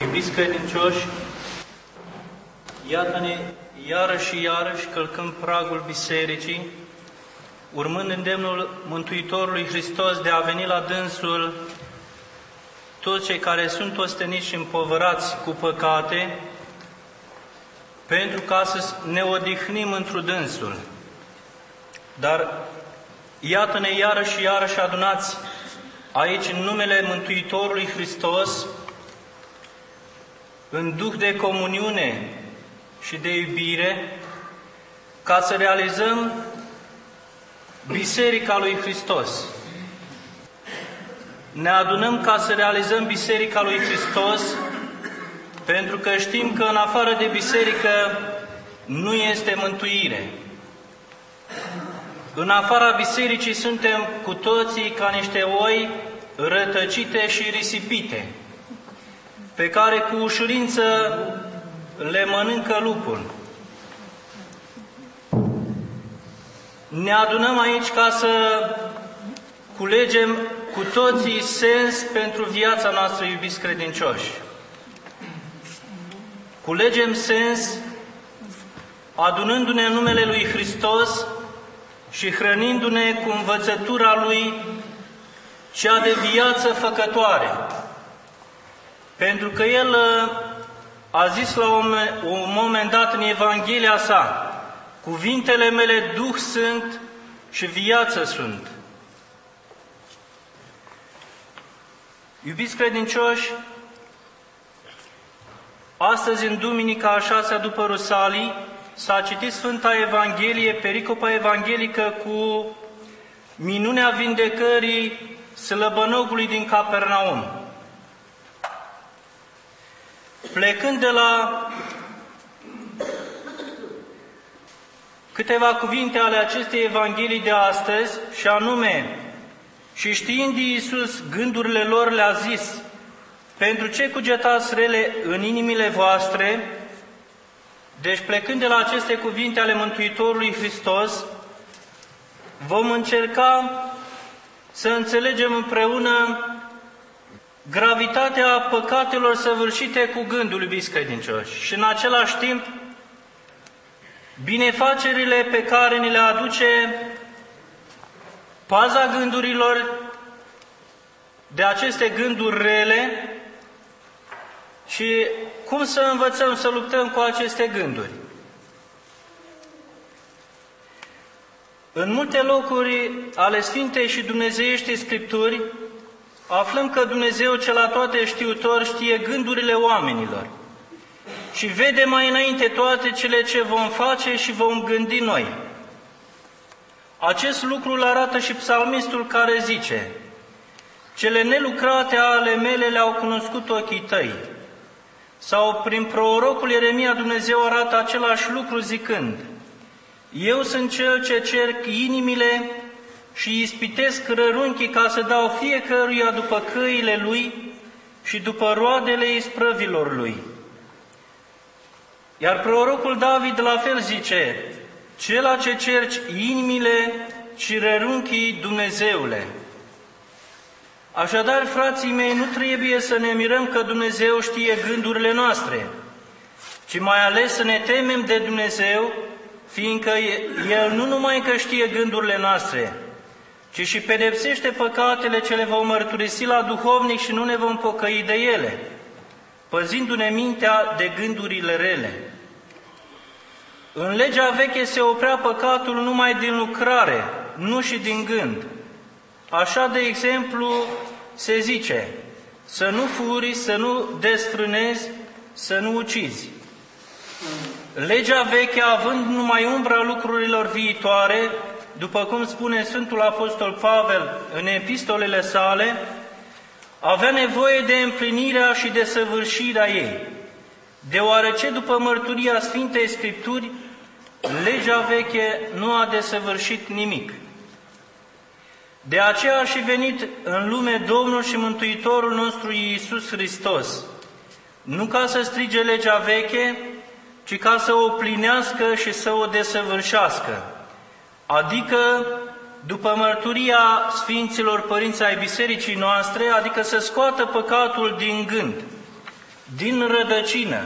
Iubiți credincioși, iată-ne iarăși și iarăși călcând pragul bisericii, urmând îndemnul Mântuitorului Hristos de a veni la dânsul toți cei care sunt osteniți și împovărați cu păcate, pentru ca să ne odihnim întru dânsul. Dar iată-ne iarăși și iarăși adunați aici în numele Mântuitorului Hristos, în duh de comuniune și de iubire, ca să realizăm Biserica lui Hristos. Ne adunăm ca să realizăm Biserica lui Hristos, pentru că știm că în afară de biserică nu este mântuire. În afara bisericii suntem cu toții ca niște oi rătăcite și risipite, pe care cu ușurință le mănâncă lupul. Ne adunăm aici ca să culegem cu toții sens pentru viața noastră, iubiți credincioși. Culegem sens adunându-ne în numele lui Hristos și hrănindu-ne cu învățătura Lui, cea de viață făcătoare. Pentru că El a zis la un moment dat în Evanghelia sa: cuvintele mele Duh sunt și viață sunt. Iubiți credincioși, astăzi, în duminica a 6-a după Rusalii, s-a citit Sfânta Evanghelie, pericopa evanghelică cu minunea vindecării slăbănogului din Capernaum. Plecând de la câteva cuvinte ale acestei Evanghelii de astăzi, și anume: și știind Iisus gândurile lor, le-a zis: pentru ce cugetați rele în inimile voastre? Deci, plecând de la aceste cuvinte ale Mântuitorului Hristos, vom încerca să înțelegem împreună gravitatea păcatelor săvârșite cu gândul, iubiți credincioși, și în același timp binefacerile pe care ni le aduce paza gândurilor, de aceste gânduri rele, și cum să învățăm să luptăm cu aceste gânduri. În multe locuri ale Sfintei și Dumnezeiești Scripturi aflăm că Dumnezeu cel Atoate-Știutor știe gândurile oamenilor și vede mai înainte toate cele ce vom face și vom gândi noi. Acest lucru îl arată și psalmistul, care zice: cele nelucrate ale mele le-au cunoscut ochii tăi. Sau prin prorocul Ieremia Dumnezeu arată același lucru zicând: eu sunt cel ce cerc inimile și ispitesc rărunchii ca să dau fiecăruia după căile lui și după roadele isprăvilor lui. Iar prorocul David la fel zice: cela ce cerci inimile și rărunchii, Dumnezeule. Așadar, frații mei, nu trebuie să ne mirăm că Dumnezeu știe gândurile noastre, ci mai ales să ne temem de Dumnezeu, fiindcă El nu numai că știe gândurile noastre, ci și pedepsește păcatele ce le vom mărturisi la duhovnic și nu ne vom pocăi de ele, păzindu-ne mintea de gândurile rele. În legea veche se oprea păcatul numai din lucrare, nu și din gând. Așa, de exemplu, se zice: să nu furi, să nu desfrânezi, să nu ucizi. Legea veche, având numai umbra lucrurilor viitoare, după cum spune Sfântul Apostol Pavel în epistolele sale, avea nevoie de împlinirea și de săvârșirea ei, deoarece, după mărturia Sfintei Scripturi, legea veche nu a desăvârșit nimic. De aceea a și venit în lume Domnul și Mântuitorul nostru Iisus Hristos, nu ca să strige legea veche, ci ca să o plinească și să o desăvârșească, adică după mărturia Sfinților Părinți ai Bisericii noastre, adică să scoată păcatul din gând, din rădăcină.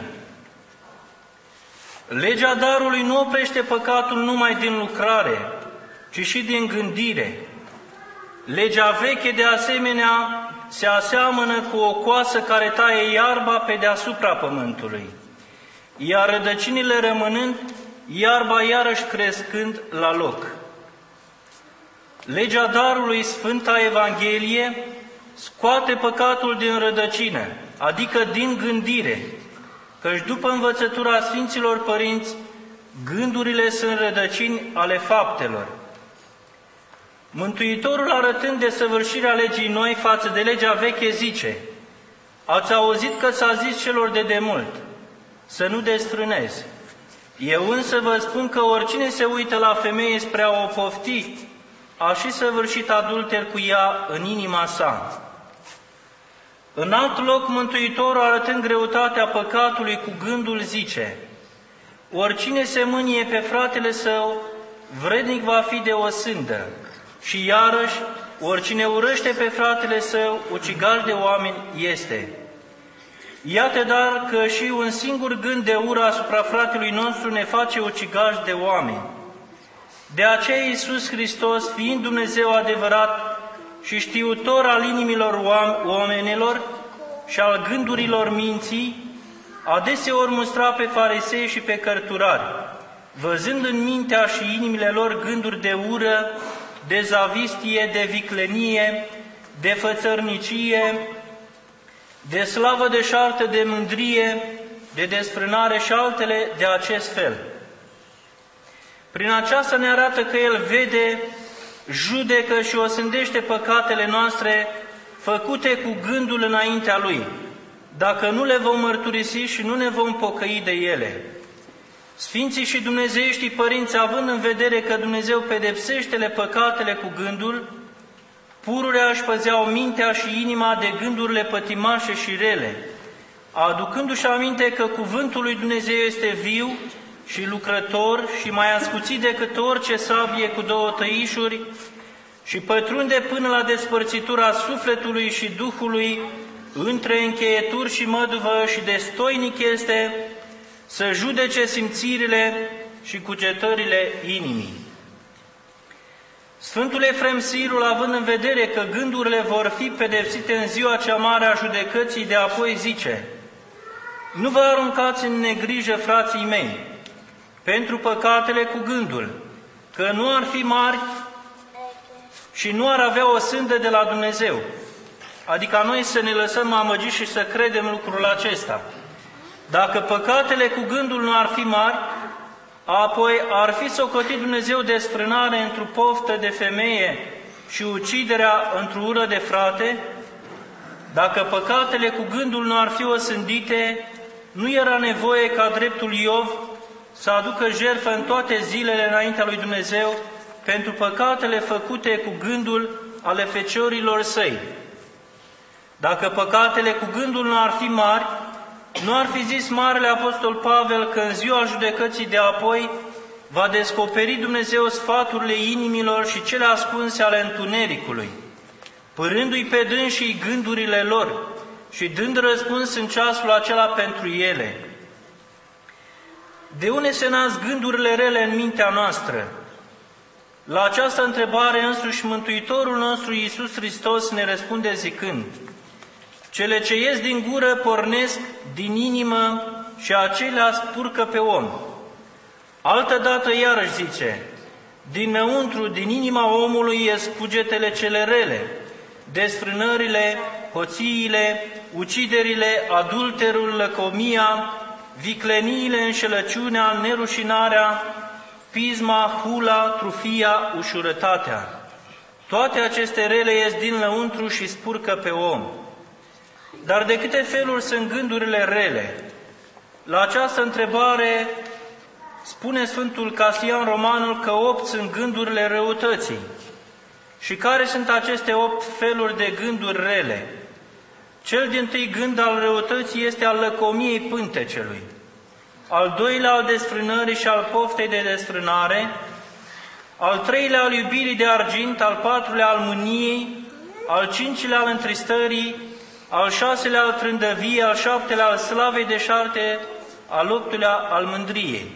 Legea darului nu oprește păcatul numai din lucrare, ci și din gândire. Legea veche, de asemenea, se aseamănă cu o coasă care taie iarba pe deasupra pământului, iar rădăcinile rămânând, iarba iarăși crescând la loc. Legea darului, Sfânta Evanghelie, scoate păcatul din rădăcină, adică din gândire, căci după învățătura Sfinților Părinți, gândurile sunt rădăcini ale faptelor. Mântuitorul, arătând desăvârșirea legii noi față de legea veche, zice: ați auzit că s-a zis celor de demult, să nu desfrânezi. Eu însă vă spun că oricine se uită la femeie spre a o pofti, a și săvârșit adulter cu ea în inima sa. În alt loc, Mântuitorul, arătând greutatea păcatului cu gândul, zice: oricine se mânie pe fratele său, vrednic va fi de o sândă. Și iarăși, oricine urăște pe fratele său, ucigaș de oameni este. Iată dar că și un singur gând de ură asupra fratelui nostru ne face ucigaș de oameni. De aceea Iisus Hristos, fiind Dumnezeu adevărat și știutor al inimilor oamenilor și al gândurilor minții, adeseori mustra pe farisei și pe cărturari, văzând în mintea și inimile lor gânduri de ură, de zavistie, de viclenie, de fățărnicie, de slavă deșartă, de mândrie, de desfrânare și altele de acest fel. Prin aceasta ne arată că El vede, judecă și osândește păcatele noastre făcute cu gândul înaintea Lui, dacă nu le vom mărturisi și nu ne vom pocăi de ele. Sfinții și dumnezeieștii părinți, având în vedere că Dumnezeu pedepsește păcatele cu gândul, pururea își păzeau mintea și inima de gândurile pătimașe și rele, aducându-și aminte că cuvântul lui Dumnezeu este viu și lucrător și mai ascuțit decât orice sabie cu două tăișuri și pătrunde până la despărțitura sufletului și duhului, între încheieturi și măduvă, și destoinic este să judece simțirile și cugetările inimii. Sfântul Efrem Sirul, având în vedere că gândurile vor fi pedepsite în ziua cea mare a judecății de apoi, zice: nu vă aruncați în negrijă, frații mei, pentru păcatele cu gândul, că nu ar fi mari și nu ar avea o sândă de la Dumnezeu. Adică noi să ne lăsăm amăgiți și să credem lucrul acesta. Dacă păcatele cu gândul nu ar fi mari, apoi ar fi socotit Dumnezeu desfrânare într-o poftă de femeie și uciderea într-o ură de frate. Dacă păcatele cu gândul nu ar fi osândite, nu era nevoie ca dreptul Iov să aducă jertfă în toate zilele înaintea lui Dumnezeu pentru păcatele făcute cu gândul ale feciorilor săi. Dacă păcatele cu gândul nu ar fi mari, nu ar fi zis Marele Apostol Pavel că în ziua judecății de apoi va descoperi Dumnezeu sfaturile inimilor și cele ascunse ale întunericului, părându-i pe dânsii gândurile lor și dând răspuns în ceasul acela pentru ele. De unde se nasc gândurile rele în mintea noastră? La această întrebare însuși Mântuitorul nostru Iisus Hristos ne răspunde zicând: cele ce ies din gură pornesc din inimă și acelea spurcă pe om. Altădată iarăși zice: dinăuntru, din inima omului ies cugetele cele rele, desfrânările, hoțiile, uciderile, adulterul, lăcomia, vicleniile, înșelăciunea, nerușinarea, pisma, hula, trufia, ușurătatea. Toate aceste rele ies din lăuntru și spurcă pe om. Dar de câte feluri sunt gândurile rele? La această întrebare spune Sfântul Casian Romanul că 8 sunt gândurile răutății. Și care sunt aceste 8 feluri de gânduri rele? Cel dintâi gând al răutății este al lăcomiei pântecelui, al doilea al desfrânării și al poftei de desfrânare, al treilea al iubirii de argint, al patrulea al mâniei, al cincilea al întristării, al 6-lea al trândăviei, al 7-lea al slavei deșarte, al 8-lea al mândriei.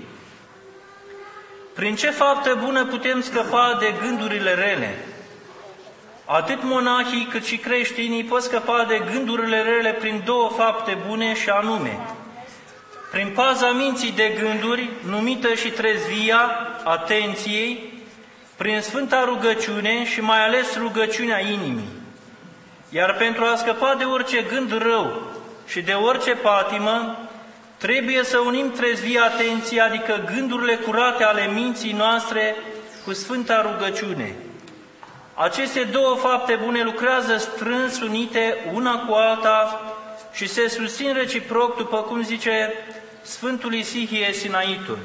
Prin ce faptă bună putem scăpa de gândurile rele? Atât monahii cât și creștinii pot scăpa de gândurile rele prin două fapte bune, și anume, prin paza minții de gânduri, numită și trezvia atenției, prin sfânta rugăciune și mai ales rugăciunea inimii. Iar pentru a scăpa de orice gând rău și de orice patimă, trebuie să unim trezvia atenției, adică gândurile curate ale minții noastre, cu sfânta rugăciune. Aceste două fapte bune lucrează strâns unite una cu alta și se susțin reciproc, după cum zice Sfântul Isihie Sinaitul.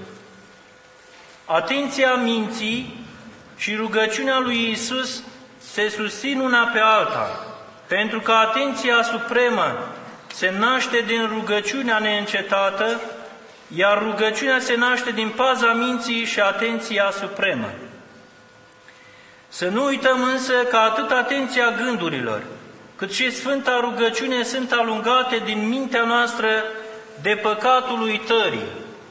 Atenția minții și rugăciunea lui Iisus se susțin una pe alta, pentru că atenția supremă se naște din rugăciunea neîncetată, iar rugăciunea se naște din paza minții și atenția supremă. Să nu uităm însă că atât atenția gândurilor, cât și Sfânta Rugăciune sunt alungate din mintea noastră de păcatul uitării.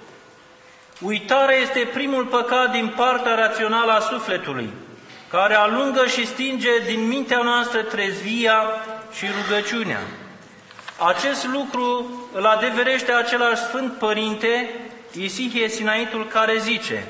Uitarea este primul păcat din partea rațională a sufletului, care alungă și stinge din mintea noastră trezvia și rugăciunea. Acest lucru îl adeverește același Sfânt Părinte, Isihie Sinaitul, care zice: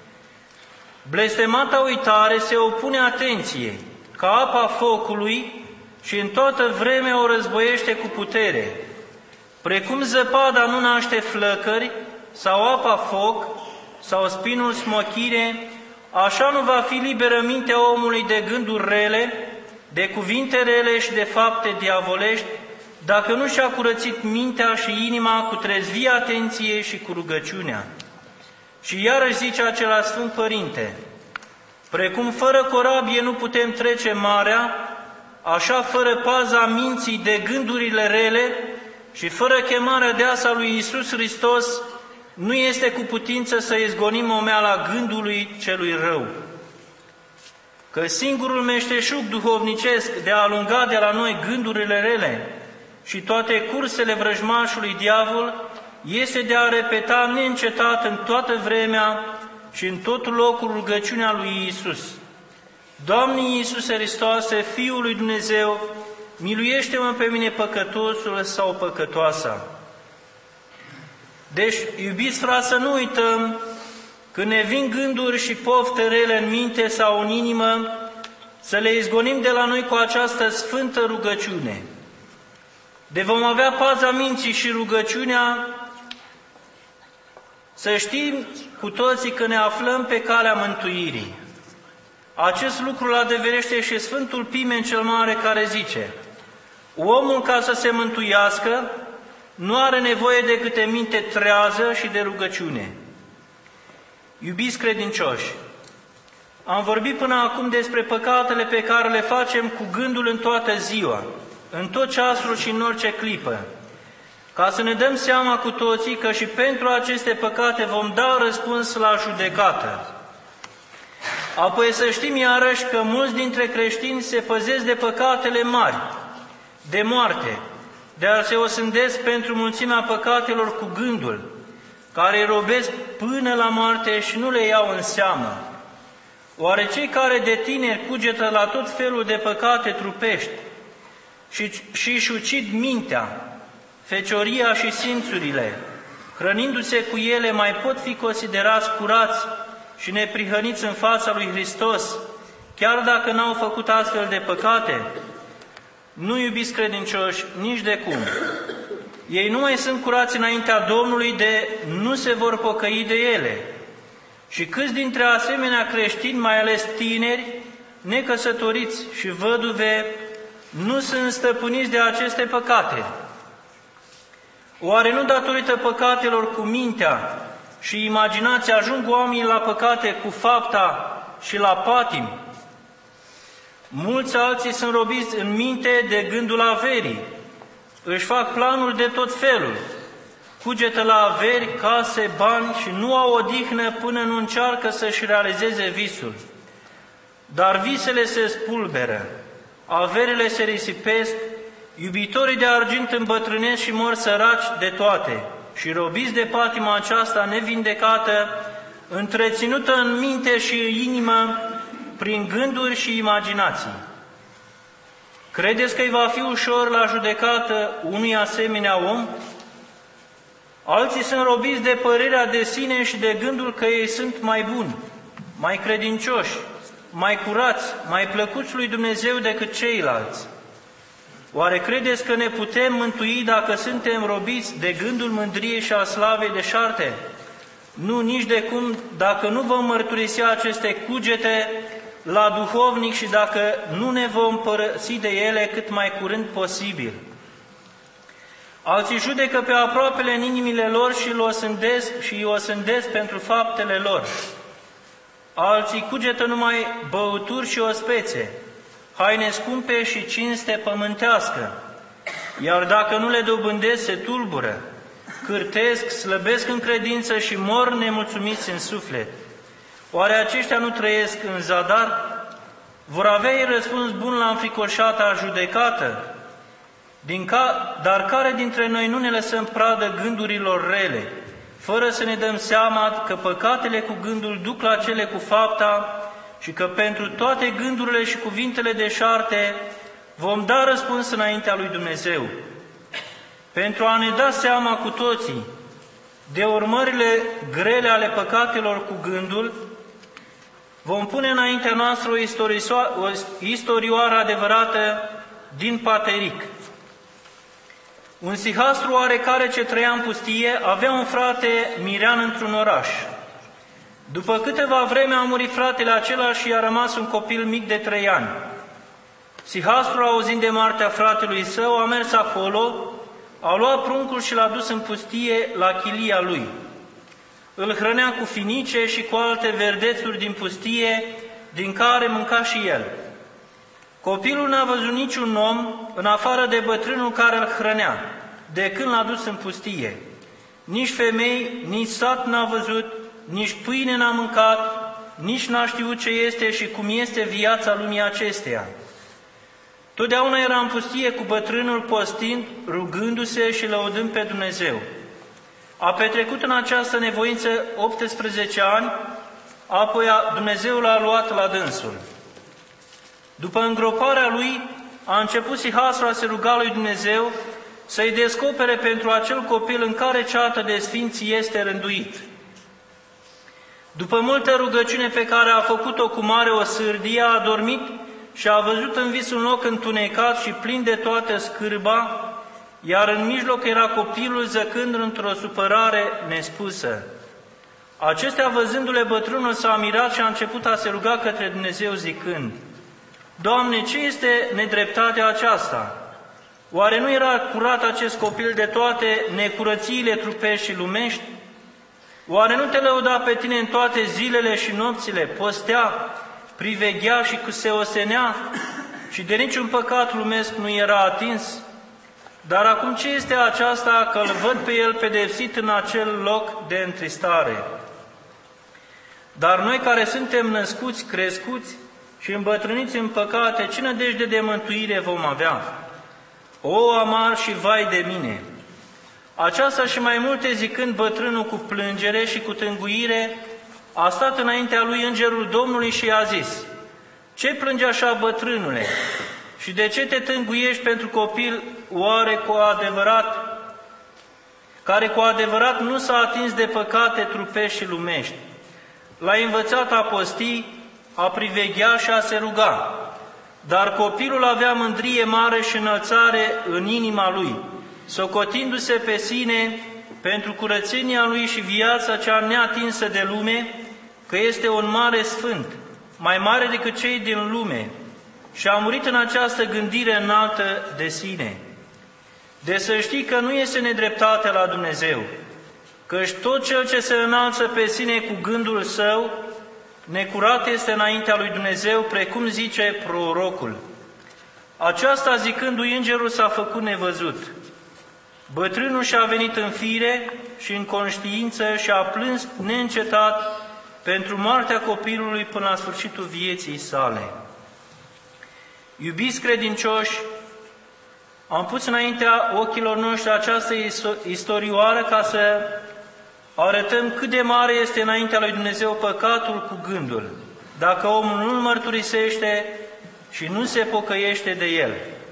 blestemata uitare se opune atenției, ca apa focului, și în toată vremea o războiește cu putere. Precum zăpada nu naște flăcări, sau apa foc, sau spinul smochire, așa nu va fi liberă mintea omului de gânduri rele, de cuvinte rele și de fapte diavolești, dacă nu și-a curățit mintea și inima cu trezvia atenției și cu rugăciunea. Și iarăși zice același Sfânt Părinte: precum fără corabie nu putem trece marea, așa fără paza minții de gândurile rele și fără chemarea deasă a lui Iisus Hristos, nu este cu putință să izgonim omeala gândului celui rău. Că singurul meșteșug duhovnicesc de a alunga de la noi gândurile rele și toate cursele vrăjmașului diavol este de a repeta neîncetat în toată vremea și în tot locul rugăciunea lui Iisus: Doamne Iisuse Hristoase, Fiul lui Dumnezeu, miluiește-mă pe mine păcătosul sau păcătoasa. Deci, iubiți frați, să nu uităm, când ne vin gânduri și pofte rele în minte sau în inimă, să le izgonim de la noi cu această sfântă rugăciune. De vom avea paza minții și rugăciunea, să știm cu toții că ne aflăm pe calea mântuirii. Acest lucru îl adeverește și Sfântul Pimen cel Mare, care zice: omul, ca să se mântuiască, nu are nevoie decât de minte trează și de rugăciune. Iubiți credincioși, am vorbit până acum despre păcatele pe care le facem cu gândul în toată ziua, în tot ceasul și în orice clipă, ca să ne dăm seama cu toții că și pentru aceste păcate vom da răspuns la judecată. Apoi să știm iarăși că mulți dintre creștini se păzesc de păcatele mari, de moarte, dar se osândesc pentru mulțimea păcatelor cu gândul, care îi robesc până la moarte și nu le iau în seamă. Oare cei care de tineri cugetă la tot felul de păcate trupești și-și ucid mintea, fecioria și simțurile, hrănindu-se cu ele, mai pot fi considerați curați și neprihăniți în fața lui Hristos, chiar dacă n-au făcut astfel de păcate? Nu, iubiți credincioși, nici de cum. Ei nu mai sunt curați înaintea Domnului, de nu se vor pocăi de ele. Și câți dintre asemenea creștini, mai ales tineri, necăsătoriți și văduve, nu sunt stăpâniți de aceste păcate? Oare nu datorită păcatelor cu mintea și imaginația ajung oamenii la păcate cu fapta și la patimi? Mulți alții sunt robiți în minte de gândul averii, își fac planuri de tot felul, cugetă la averi, case, bani și nu au odihnă până nu încearcă să-și realizeze visul. Dar visele se spulberă, averile se risipesc, Iubitorii de argint îmbătrânesc și mor săraci de toate, și robiți de patima aceasta nevindecată, întreținută în minte și inimă prin gânduri și imaginații. Credeți că îi va fi ușor la judecată unui asemenea om? Alții sunt robiți de părerea de sine și de gândul că ei sunt mai buni, mai credincioși, mai curați, mai plăcuți lui Dumnezeu decât ceilalți. Oare credeți că ne putem mântui dacă suntem robiți de gândul mândriei și al slavei deșarte? Nu, nici de cum, dacă nu vom mărturisi aceste cugete la duhovnic și dacă nu ne vom părăsi de ele cât mai curând posibil. Alții judecă pe aproapele în inimile lor și îi osândesc pentru faptele lor. Alții cugetă numai băuturi și ospețe, haine scumpe și cinste pământească, iar dacă nu le dobândesc, se tulbură, cârtesc, slăbesc în credință și mor nemulțumiți în suflet. Oare aceștia nu trăiesc în zadar? Vor avea ei răspuns bun la înfricoșata judecată? Dar care dintre noi nu ne lăsăm pradă gândurilor rele, fără să ne dăm seama că păcatele cu gândul duc la cele cu fapta și că pentru toate gândurile și cuvintele deșarte vom da răspuns înaintea lui Dumnezeu? Pentru a ne da seama cu toții de urmările grele ale păcatelor cu gândul, vom pune înaintea noastră o istorioară adevărată din Pateric. Un sihastru oarecare ce trăia în pustie avea un frate mirean într-un oraș. După câteva vreme a murit fratele acela și i-a rămas un copil mic de 3 ani. Sihastru, auzind de moartea fratelui său, a mers acolo, a luat pruncul și l-a dus în pustie la chilia lui. Îl hrănea cu finice și cu alte verdețuri din pustie, din care mânca și el. Copilul n-a văzut niciun om, în afară de bătrânul care îl hrănea, de când l-a dus în pustie. Nici femei, nici sat n-a văzut, nici pâine n-a mâncat, nici n-a știut ce este și cum este viața lumii acesteia. Totdeauna era în pustie cu bătrânul, postind, rugându-se și lăudând pe Dumnezeu. A petrecut în această nevoință 18 ani, apoi Dumnezeu l-a luat la dânsul. După îngroparea lui, a început Sihastru a se ruga lui Dumnezeu să-i descopere pentru acel copil în care ceată de sfinți este rânduit. După multă rugăciune pe care a făcut-o cu mare osârdie, a adormit și a văzut în vis un loc întunecat și plin de toată scârba, iar în mijloc era copilul zăcând într-o supărare nespusă. Acestea, văzându-le, bătrânul s-a mirat și a început a se ruga către Dumnezeu zicând: Doamne, ce este nedreptatea aceasta? Oare nu era curat acest copil de toate necurățiile trupești și lumești? Oare nu te lăuda pe tine în toate zilele și nopțile, postea, priveghea și se ostenea și de niciun păcat lumesc nu era atins? Dar acum ce este aceasta că îl văd pe el pedepsit în acel loc de întristare? Dar noi care suntem născuți, crescuți și îmbătrâniți în păcate, ce nădejde de mântuire vom avea? O, amar și vai de mine! Aceasta și mai multe zicând, bătrânul cu plângere și cu tânguire a stat înaintea lui îngerul Domnului și i-a zis: Ce plângi așa, bătrânule? Și de ce te tânguiești pentru copil care cu adevărat nu s-a atins de păcate trupești și lumești? L-a învățat a posti, a priveghea și a se ruga, dar copilul avea mândrie mare și înălțare în inima lui, socotindu-se pe sine pentru curățenia lui și viața cea neatinsă de lume, că este un mare sfânt, mai mare decât cei din lume, și a murit în această gândire înaltă de sine. De să știi că nu este nedreptate la Dumnezeu, căci tot cel ce se înalță pe sine cu gândul său, necurat este înaintea lui Dumnezeu, precum zice prorocul. Aceasta, zicându-i îngerul, s-a făcut nevăzut. Bătrânul și-a venit în fire și în conștiință și a plâns neîncetat pentru moartea copilului până la sfârșitul vieții sale. Iubiți credincioși, Am pus înaintea ochilor noștri această istorioară ca să arătăm cât de mare este înaintea lui Dumnezeu păcatul cu gândul, dacă omul nu-l mărturisește și nu se pocăiește de el.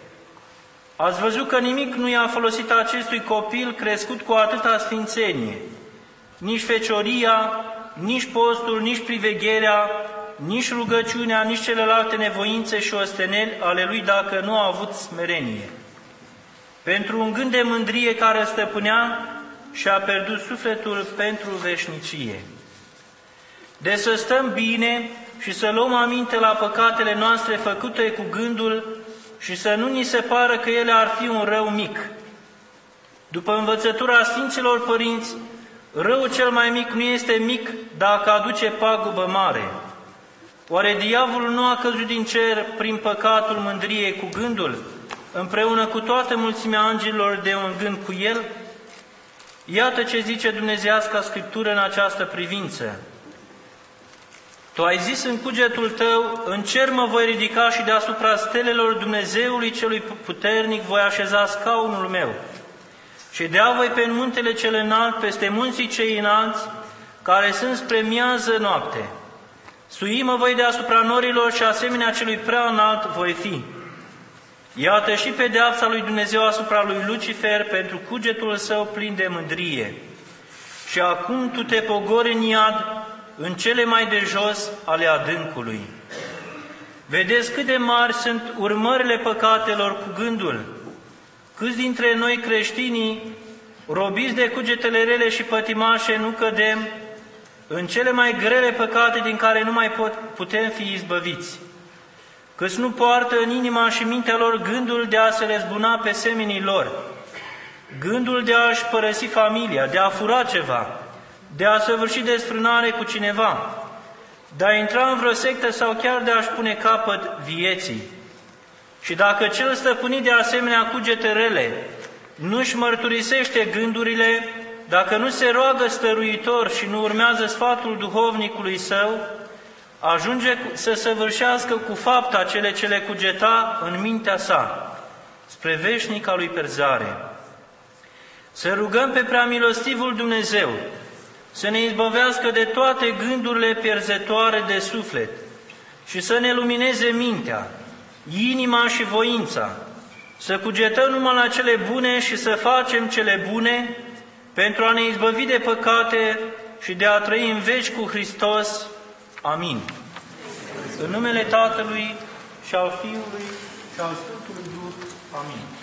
Ați văzut că nimic nu i-a folosit acestui copil crescut cu atâta sfințenie, nici fecioria, nici postul, nici privegherea, nici rugăciunea, nici celelalte nevoințe și osteneli ale lui dacă nu a avut smerenie. Pentru un gând de mândrie care îl stăpânea și-a pierdut sufletul pentru veșnicie. De să stăm bine și să luăm aminte la păcatele noastre făcute cu gândul și să nu ni se pară că ele ar fi un rău mic. După învățătura Sfinților Părinți, răul cel mai mic nu este mic dacă aduce pagubă mare. Oare diavolul nu a căzut din cer prin păcatul mândriei cu gândul, împreună cu toată mulțimea angelilor de un gând cu el? Iată ce zice Dumnezeiasca Scriptură în această privință. Tu ai zis în cugetul tău, în cer mă voi ridica și deasupra stelelor Dumnezeului celui puternic voi așeza scaunul meu. Și dea voi pe muntele cel înalt, peste munții cei înalți, care sunt spre miază noapte. Sui mă voi deasupra norilor și asemenea celui prea înalt voi fi. Iată și pedeapsa lui Dumnezeu asupra lui Lucifer pentru cugetul său plin de mândrie. Și acum tu te pogori în iad, în cele mai de jos ale adâncului. Vedeți cât de mari sunt urmările păcatelor cu gândul. Câți dintre noi creștinii, robiți de cugetele rele și pătimașe, nu cădem în cele mai grele păcate din care nu mai putem fi izbăviți. Câți nu poartă în inima și mintea lor gândul de a se răzbuna pe semenii lor, gândul de a-și părăsi familia, de a fura ceva, de a săvârși desfrânare cu cineva, de a intra în vreo sectă sau chiar de a-și pune capăt vieții. Și dacă cel stăpânit de asemenea cugete rele nu-și mărturisește gândurile, dacă nu se roagă stăruitor și nu urmează sfatul duhovnicului său, ajunge să săvârșească cu fapta cele ce le cugeta în mintea sa, spre veșnica lui perzare. Să rugăm pe preamilostivul Dumnezeu să ne izbăvească de toate gândurile pierzătoare de suflet și să ne lumineze mintea, inima și voința, să cugetăm numai la cele bune și să facem cele bune pentru a ne izbăvi de păcate și de a trăi în veci cu Hristos. Amin. În numele Tatălui și al Fiului și al Sfântului Duh. Amin.